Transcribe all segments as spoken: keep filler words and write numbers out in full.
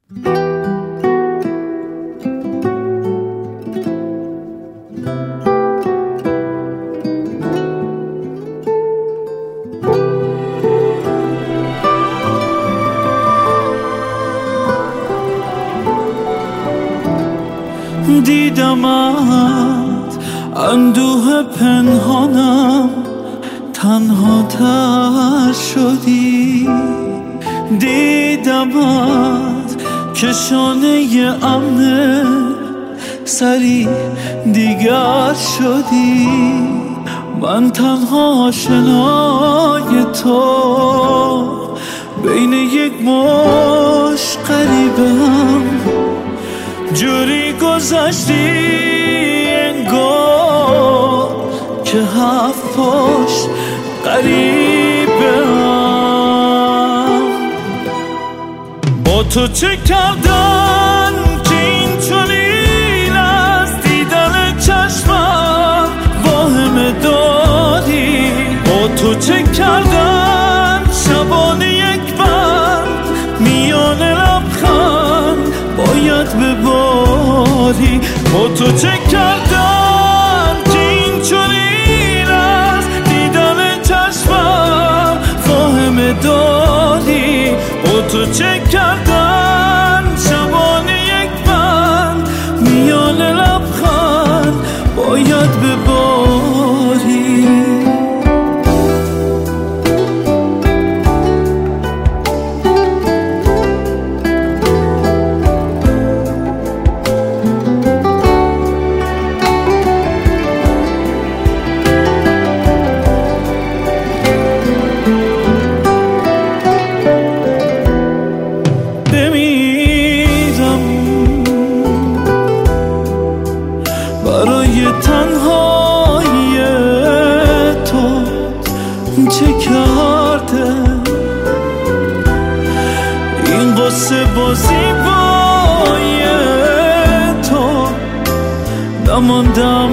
دیدمت اندوه پنهانم تنها تر شدی، دیدمت که شانه امن سری دیگر شدی. من تنها آشنای تو بین یک مش غریبم، جوری گذشتی انگار که هفت پشت غریبم. با تو چه کردن که این چنین از دیدن چشمم واهمه داری؟ با تو چه کردن شبانه یک بند میان لبخند باید بباری؟ با تو چه کردن که این چنین از دیدن چشمم واهمه داری؟ با تو چه کردن شبانه یک بند میان لبخند باید بباری؟ برای تنهایی تو چه کرده این قصه بازی بای تو؟ نماندم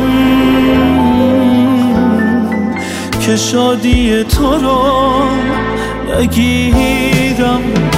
که شادی تو رو نگیرم.